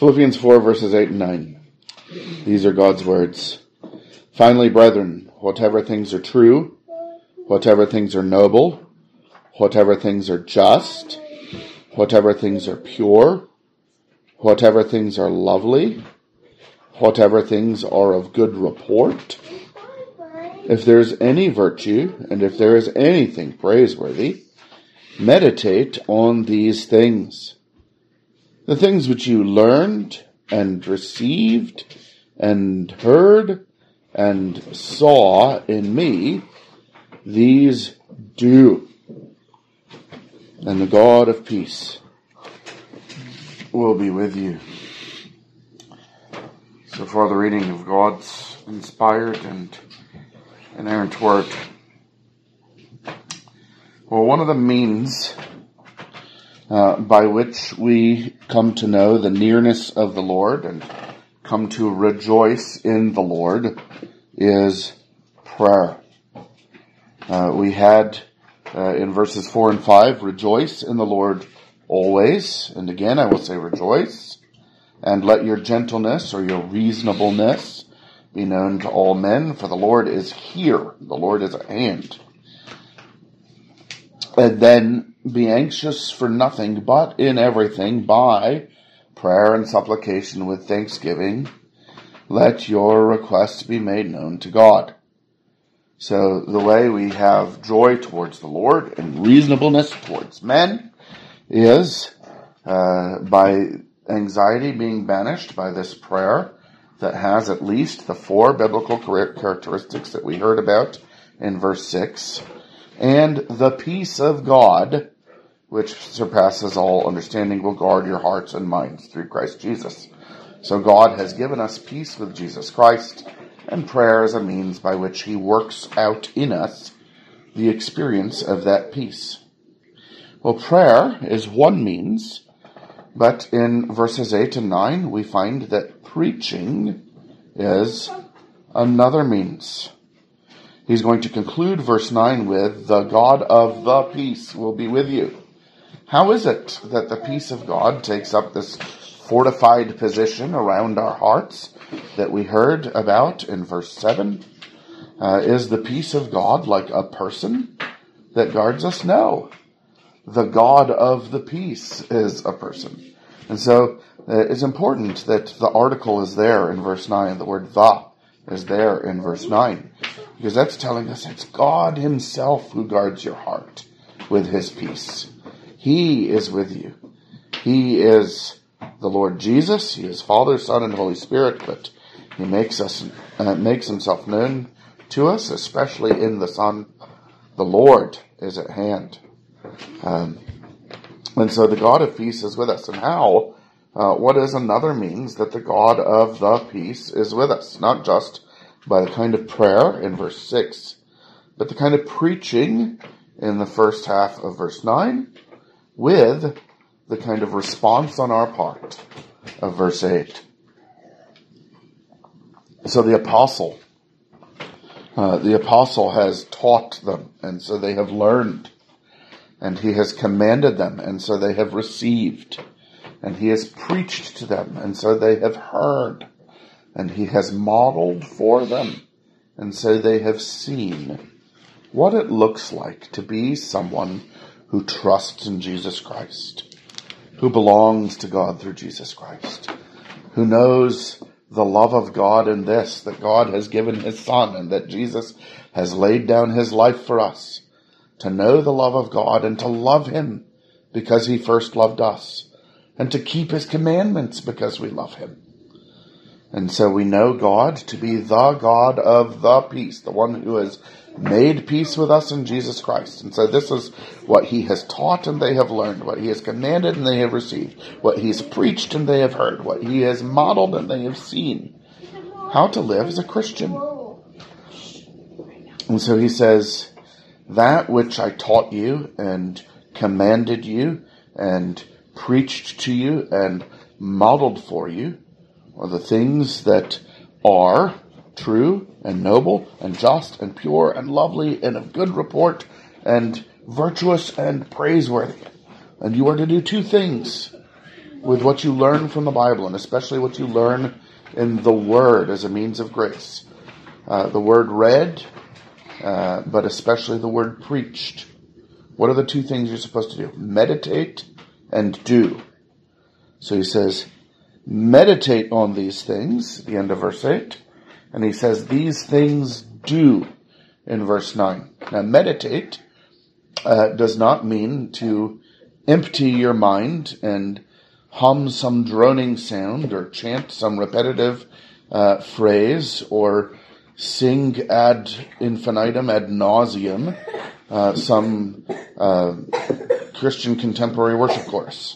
Philippians 4 verses 8 and 9. These are God's words. Finally, brethren, whatever things are true, whatever things are noble, whatever things are just, whatever things are pure, whatever things are lovely, whatever things are of good report, if there is any virtue, and if there is anything praiseworthy, meditate on these things. The things which you learned and received and heard and saw in me, these do. And the God of peace will be with you. So for the reading of God's inspired and inerrant word. Well, one of the means by which we come to know the nearness of the Lord and come to rejoice in the Lord is prayer. We had in verses 4 and 5, rejoice in the Lord always. And again, I will say rejoice. And let your gentleness or your reasonableness be known to all men, for the Lord is here. The Lord is at hand. And then be anxious for nothing, but in everything, by prayer and supplication with thanksgiving, let your requests be made known to God. So the way we have joy towards the Lord and reasonableness towards men is by anxiety being banished by this prayer that has at least the 4 biblical characteristics that we heard about in verse 6, and the peace of God, which surpasses all understanding, will guard your hearts and minds through Christ Jesus. So God has given us peace with Jesus Christ, and prayer is a means by which he works out in us the experience of that peace. Well, prayer is one means, but in verses 8 and 9, we find that preaching is another means. He's going to conclude verse 9 with, the God of the peace will be with you. How is it that the peace of God takes up this fortified position around our hearts that we heard about in verse 7? Is the peace of God like a person that guards us? No. The God of the peace is a person. And so it's important that the article is there in verse 9. The word the is there in verse 9. Because that's telling us it's God himself who guards your heart with his peace. He is with you. He is the Lord Jesus. He is Father, Son, and Holy Spirit, but he makes himself known to us, especially in the Son. The Lord is at hand. And so the God of peace is with us. And how? What is another means that the God of the peace is with us? Not just by the kind of prayer in verse 6, but the kind of preaching in the first half of verse 9, with the kind of response on our part of verse 8. So the apostle has taught them, and so they have learned, and he has commanded them, and so they have received, and he has preached to them, and so they have heard, and he has modeled for them, and so they have seen what it looks like to be someone who trusts in Jesus Christ, who belongs to God through Jesus Christ, who knows the love of God in this, that God has given his Son, and that Jesus has laid down his life for us, to know the love of God and to love him because he first loved us, and to keep his commandments because we love him. And so we know God to be the God of the peace, the one who has made peace with us in Jesus Christ. And so this is what he has taught and they have learned, what he has commanded and they have received, what he has preached and they have heard, what he has modeled and they have seen, how to live as a Christian. And so he says, that which I taught you and commanded you and preached to you and modeled for you are the things that are true and noble and just and pure and lovely and of good report and virtuous and praiseworthy. And you are to do 2 things. with what you learn from the Bible, and especially what you learn in the Word as a means of grace. The Word read, but especially the Word preached. What are the two things you're supposed to do? Meditate and do. So he says, meditate on these things, at the end of verse 8. And he says, these things do, in verse 9. Now, meditate does not mean to empty your mind and hum some droning sound or chant some repetitive phrase or sing ad infinitum, ad nauseum, some Christian contemporary worship chorus.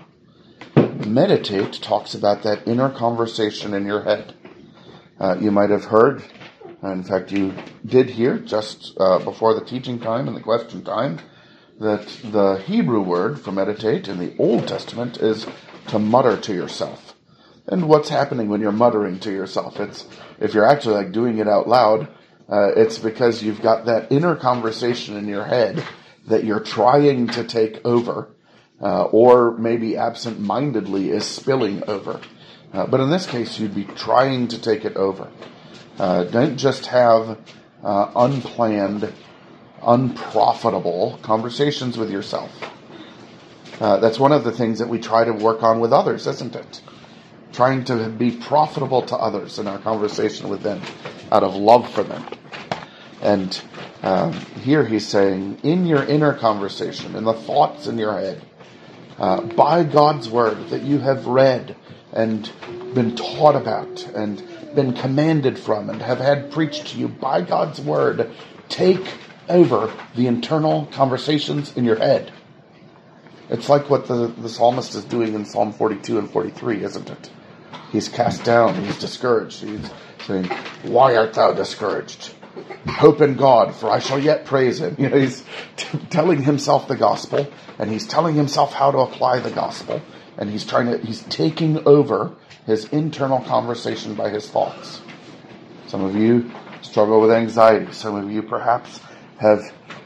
Meditate talks about that inner conversation in your head. You might have heard, in fact you did hear just before the teaching time and the question time, that the Hebrew word for meditate in the Old Testament is to mutter to yourself. And what's happening when you're muttering to yourself? It's, if you're actually like doing it out loud, it's because you've got that inner conversation in your head that you're trying to take over, or maybe absent-mindedly is spilling over. But in this case, you'd be trying to take it over. Don't just have unplanned, unprofitable conversations with yourself. That's one of the things that we try to work on with others, isn't it? Trying to be profitable to others in our conversation with them out of love for them. And here he's saying, in your inner conversation, in the thoughts in your head, by God's word that you have read and been taught about and been commanded from and have had preached to you, by God's word, take over the internal conversations in your head. It's like what the psalmist is doing in Psalm 42 and 43, isn't it? He's cast down, he's discouraged. He's saying, why art thou discouraged? Hope in God, for I shall yet praise him. You know, he's telling himself the gospel, and he's telling himself how to apply the gospel, and he's taking over his internal conversation by his thoughts. Some of you struggle with anxiety. Some of you perhaps have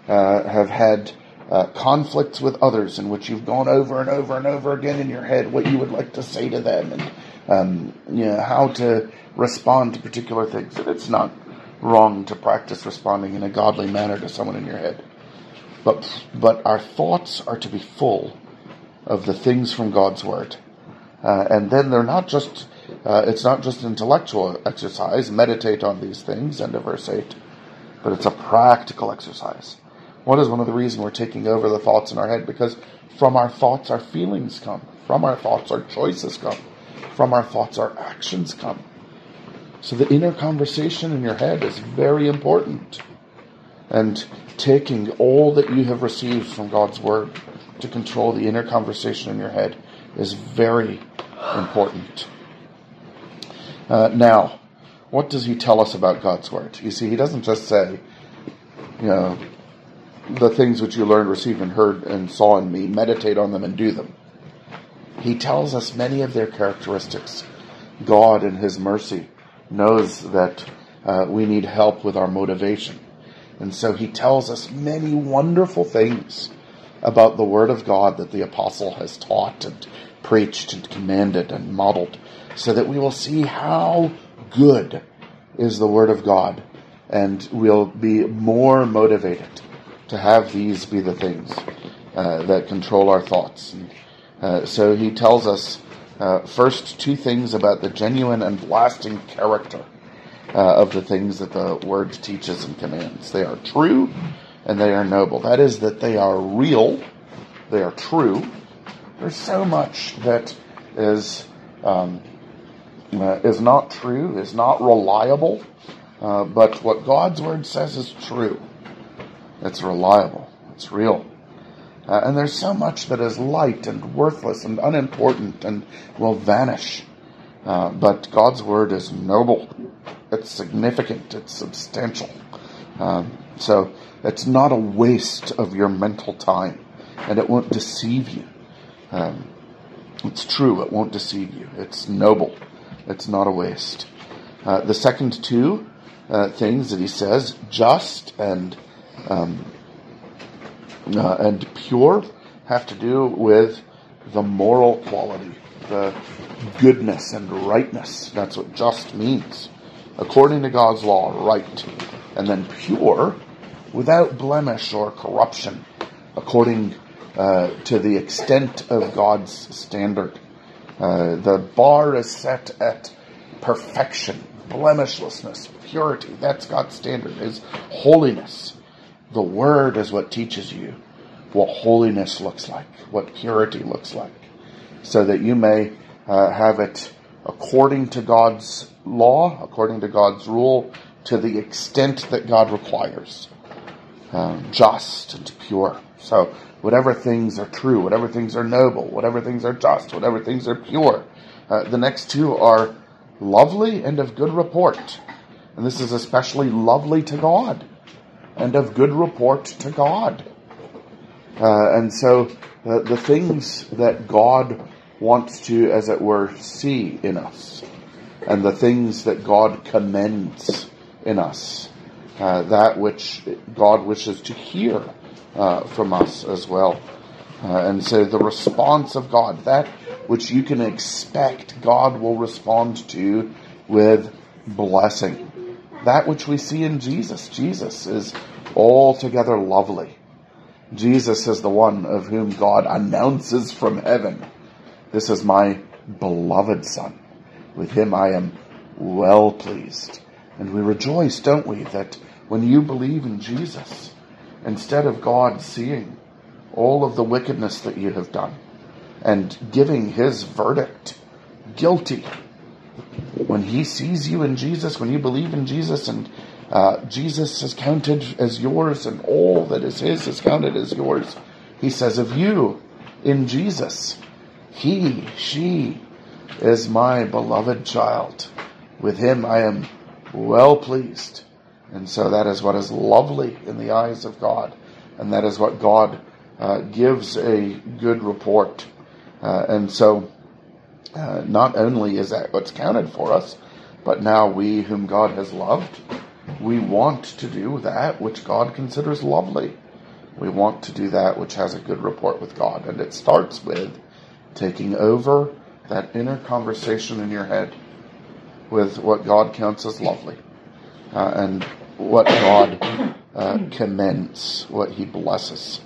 had conflicts with others in which you've gone over and over and over again in your head what you would like to say to them and how to respond to particular things. And it's not wrong to practice responding in a godly manner to someone in your head. But our thoughts are to be full of the things from God's word. And then they're not just, it's not just intellectual exercise, meditate on these things, end of verse 8, but it's a practical exercise. What is one of the reasons we're taking over the thoughts in our head? Because from our thoughts, our feelings come. From our thoughts, our choices come. From our thoughts, our actions come. So the inner conversation in your head is very important. And taking all that you have received from God's word to control the inner conversation in your head is very important. Now, what does he tell us about God's word? You see, he doesn't just say, the things which you learned, received, and heard, and saw in me, meditate on them and do them. He tells us many of their characteristics. God, in his mercy, knows that we need help with our motivation. And so he tells us many wonderful things about the Word of God that the apostle has taught and preached and commanded and modeled, so that we will see how good is the Word of God, and we'll be more motivated to have these be the things that control our thoughts. And, so he tells us first two things about the genuine and lasting character of the things that the Word teaches and commands. They are true and they are noble. That is, that they are real, they are true. There's so much that is not true, is not reliable, but what God's Word says is true. It's reliable, it's real. And there's so much that is light and worthless and unimportant and will vanish. But God's Word is noble. It's significant. It's substantial. So it's not a waste of your mental time. And it won't deceive you. It's true. It won't deceive you. It's noble. It's not a waste. The second two things that he says, just and pure, have to do with the moral quality the goodness and rightness. That's what just means. According to God's law, right. And then pure, without blemish or corruption, according to the extent of God's standard. The bar is set at perfection, blemishlessness, purity. That's God's standard, His holiness. The Word is what teaches you what holiness looks like, what purity looks like, so that you may have it according to God's law, according to God's rule, to the extent that God requires. Just and pure. So whatever things are true, whatever things are noble, whatever things are just, whatever things are pure. The next two are lovely and of good report. And this is especially lovely to God and of good report to God. And so the things that God wants to, as it were, see in us, and the things that God commends in us, that which God wishes to hear from us as well. And so the response of God, that which you can expect God will respond to with blessing. That which we see in Jesus. Jesus is altogether lovely. Jesus is the one of whom God announces from heaven, "This is my beloved Son. With him I am well pleased." And we rejoice, don't we, that when you believe in Jesus, instead of God seeing all of the wickedness that you have done and giving His verdict, guilty, when He sees you in Jesus, when you believe in Jesus, and Jesus is counted as yours and all that is His is counted as yours, He says of you in Jesus, "He, she is my beloved child. With him I am well pleased." And so that is what is lovely in the eyes of God. And that is what God gives a good report. And so not only is that what's counted for us, but now we whom God has loved, we want to do that which God considers lovely. We want to do that which has a good report with God. And it starts with taking over that inner conversation in your head with what God counts as lovely. And what God commends, what He blesses.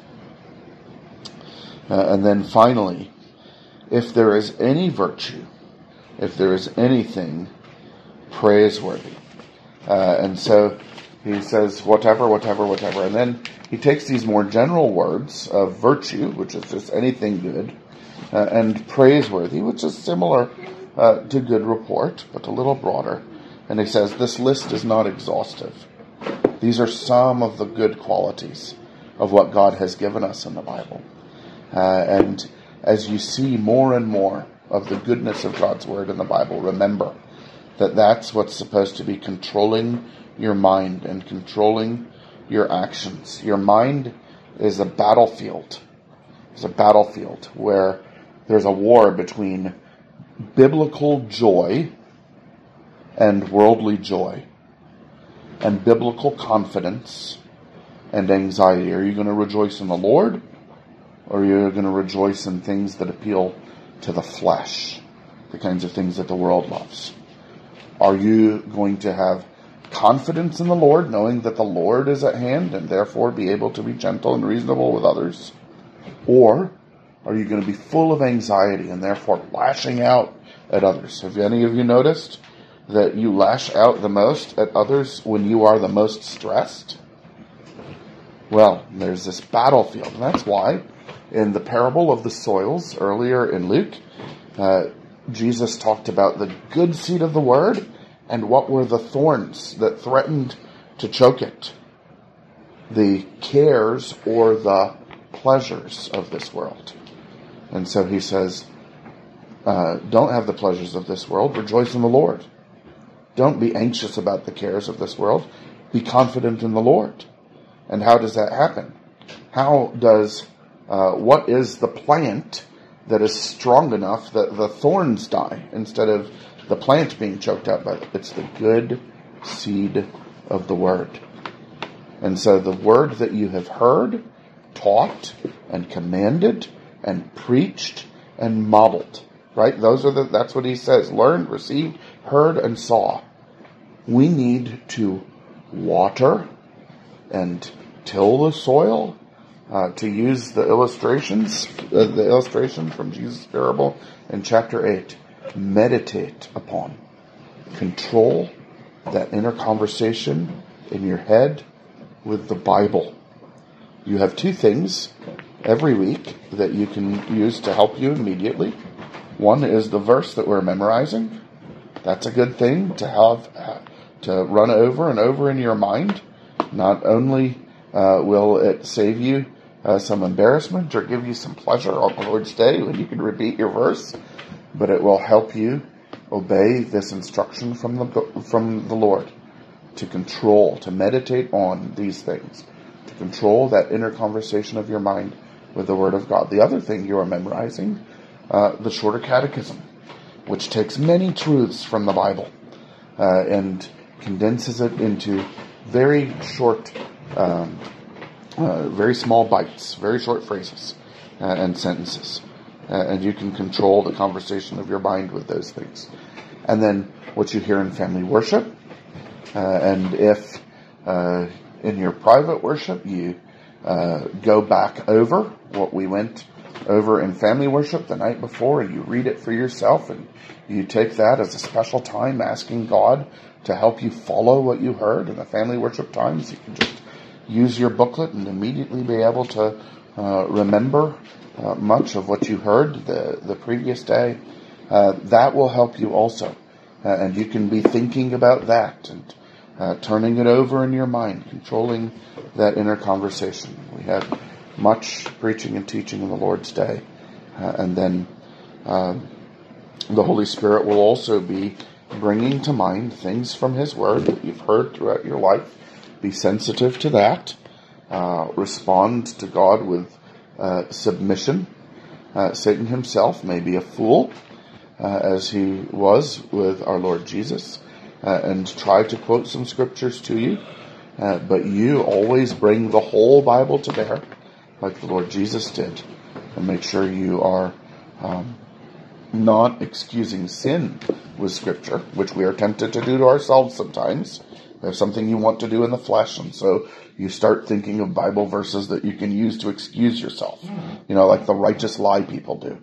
And then finally, if there is any virtue, if there is anything praiseworthy. And so he says, whatever. And then he takes these more general words of virtue, which is just anything good, and praiseworthy, which is similar to good report, but a little broader. And he says, this list is not exhaustive. These are some of the good qualities of what God has given us in the Bible. And as you see more and more of the goodness of God's Word in the Bible, remember that that's what's supposed to be controlling your mind and controlling your actions. Your mind is a battlefield. It's a battlefield where there's a war between biblical joy and worldly joy, and biblical confidence and anxiety. Are you going to rejoice in the Lord, or are you going to rejoice in things that appeal to the flesh, the kinds of things that the world loves? Are you going to have confidence in the Lord, knowing that the Lord is at hand, and therefore be able to be gentle and reasonable with others? Or are you going to be full of anxiety and therefore lashing out at others? Have any of you noticed that you lash out the most at others when you are the most stressed? Well, there's this battlefield, and that's why in the parable of the soils earlier in Luke, Jesus talked about the good seed of the word and what were the thorns that threatened to choke it. The cares or the pleasures of this world. And so he says, don't have the pleasures of this world, rejoice in the Lord. Don't be anxious about the cares of this world. Be confident in the Lord. And how does that happen? What is the plant that is strong enough that the thorns die instead of the plant being choked out by it? It's the good seed of the word. And so the word that you have heard, taught, and commanded, and preached, and modeled right? That's what he says. Learned, received, heard, and saw. We need to water and till the soil, to use the illustration from Jesus' parable in chapter 8. Meditate upon, control that inner conversation in your head with the Bible. You have two things every week that you can use to help you immediately. One is the verse that we're memorizing. That's a good thing to have to run over and over in your mind. Not only will it save you some embarrassment or give you some pleasure on the Lord's Day when you can repeat your verse, but it will help you obey this instruction from the Lord to control, to meditate on these things, to control that inner conversation of your mind with the Word of God. The other thing you are memorizing, the Shorter Catechism, which takes many truths from the Bible and condenses it into very short, very small bites, very short phrases and sentences. And you can control the conversation of your mind with those things. And then what you hear in family worship, and if in your private worship you go back over what we went over in family worship the night before, and you read it for yourself, and you take that as a special time asking God to help you follow what you heard in the family worship times, you can just use your booklet and immediately be able to remember much of what you heard the previous day. That will help you also. And you can be thinking about that and turning it over in your mind, controlling that inner conversation. We had much preaching and teaching in the Lord's Day. And then the Holy Spirit will also be bringing to mind things from His Word that you've heard throughout your life. Be sensitive to that. Respond to God with submission. Satan himself may be a fool, as he was with our Lord Jesus, and try to quote some scriptures to you. But you always bring the whole Bible to bear, like the Lord Jesus did, and make sure you are not excusing sin with Scripture, which we are tempted to do to ourselves sometimes. There's something you want to do in the flesh, and so you start thinking of Bible verses that you can use to excuse yourself. You know, like the righteous lie people do.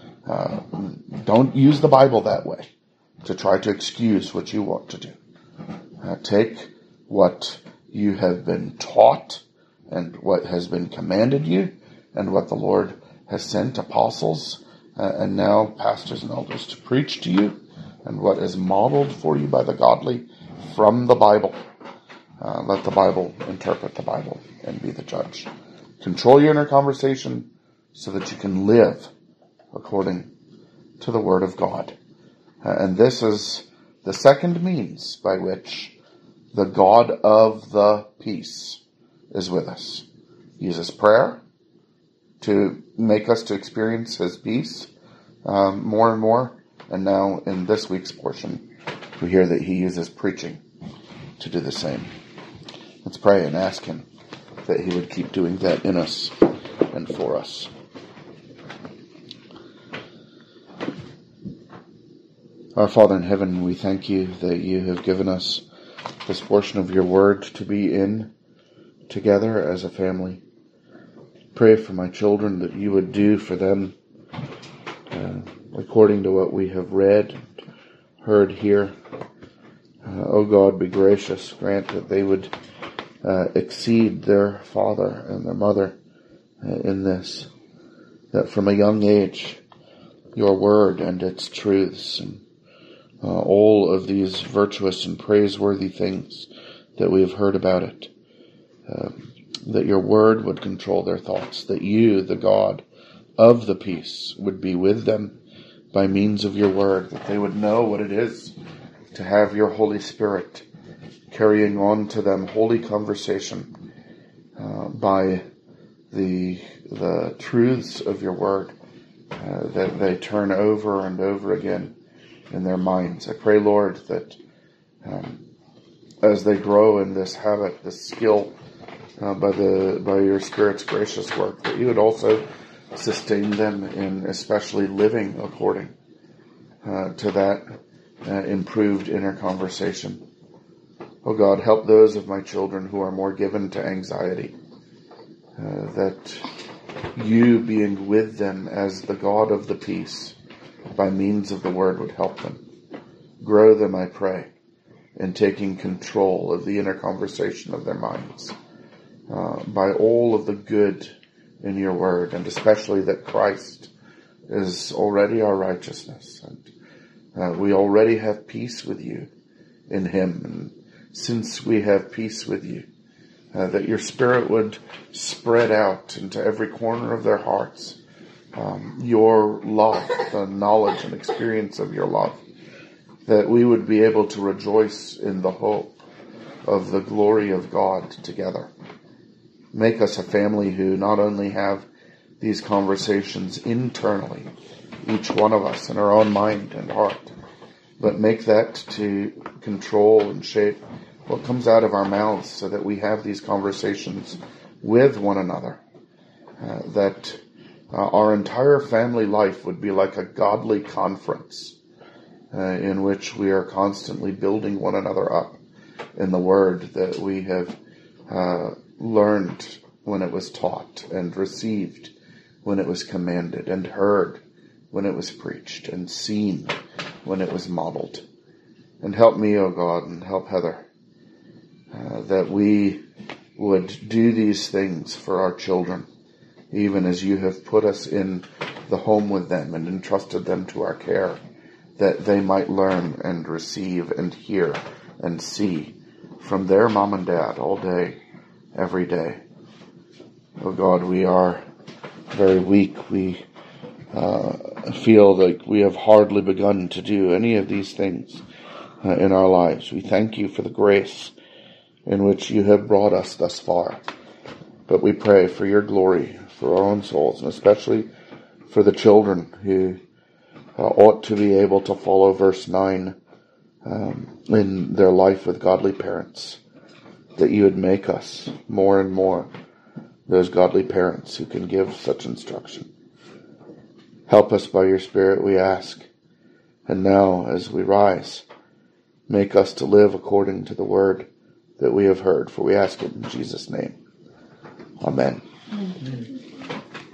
Don't use the Bible that way to try to excuse what you want to do. Take what you have been taught and what has been commanded you and what the Lord has sent apostles and now pastors and elders to preach to you, and what is modeled for you by the godly from the Bible. Let the Bible interpret the Bible and be the judge. Control your inner conversation so that you can live according to the Word of God. And this is the second means by which the God of the peace is with us. He uses prayer to make us to experience His peace more and more. And now in this week's portion, we hear that He uses preaching to do the same. Let's pray and ask Him that He would keep doing that in us and for us. Our Father in heaven, we thank You that You have given us this portion of Your Word to be in together as a family. Pray for my children that You would do for them according to what we have read, heard here. O God, be gracious. Grant that they would exceed their father and their mother in this. That from a young age, Your Word and its truths and all of these virtuous and praiseworthy things that we have heard about it, that Your Word would control their thoughts, that You, the God of the peace, would be with them by means of Your Word, that they would know what it is to have Your Holy Spirit carrying on to them holy conversation by the truths of Your Word that they turn over and over again in their minds. I pray, Lord, that as they grow in this habit, this skill, by Your Spirit's gracious work, that You would also sustain them in especially living according to that improved inner conversation. Oh God, help those of my children who are more given to anxiety, that you being with them as the God of the peace by means of the word would help them. Grow them, I pray, in taking control of the inner conversation of their minds by all of the good in your word, and especially that Christ is already our righteousness, and we already have peace with you in him. And since we have peace with you, that your Spirit would spread out into every corner of their hearts your love, the knowledge and experience of your love, that we would be able to rejoice in the hope of the glory of God together. Make us a family who not only have these conversations internally, each one of us in our own mind and heart, but make that to control and shape what comes out of our mouths, so that we have these conversations with one another, that our entire family life would be like a godly conference in which we are constantly building one another up in the word that we have learned when it was taught, and received when it was commanded, and heard when it was preached, and seen when it was modeled. And help me, O God, and help Heather, that we would do these things for our children, even as you have put us in the home with them and entrusted them to our care, that they might learn and receive and hear and see from their mom and dad all day, every day. Oh God, we are very weak. We feel like we have hardly begun to do any of these things in our lives. We thank you for the grace in which you have brought us thus far. But we pray for your glory, for our own souls, and especially for the children who ought to be able to follow verse 9 in their life with godly parents, that you would make us more and more those godly parents who can give such instruction. Help us by your Spirit, we ask. And now, as we rise, make us to live according to the word that we have heard, for we ask it in Jesus' name. Amen. Amen.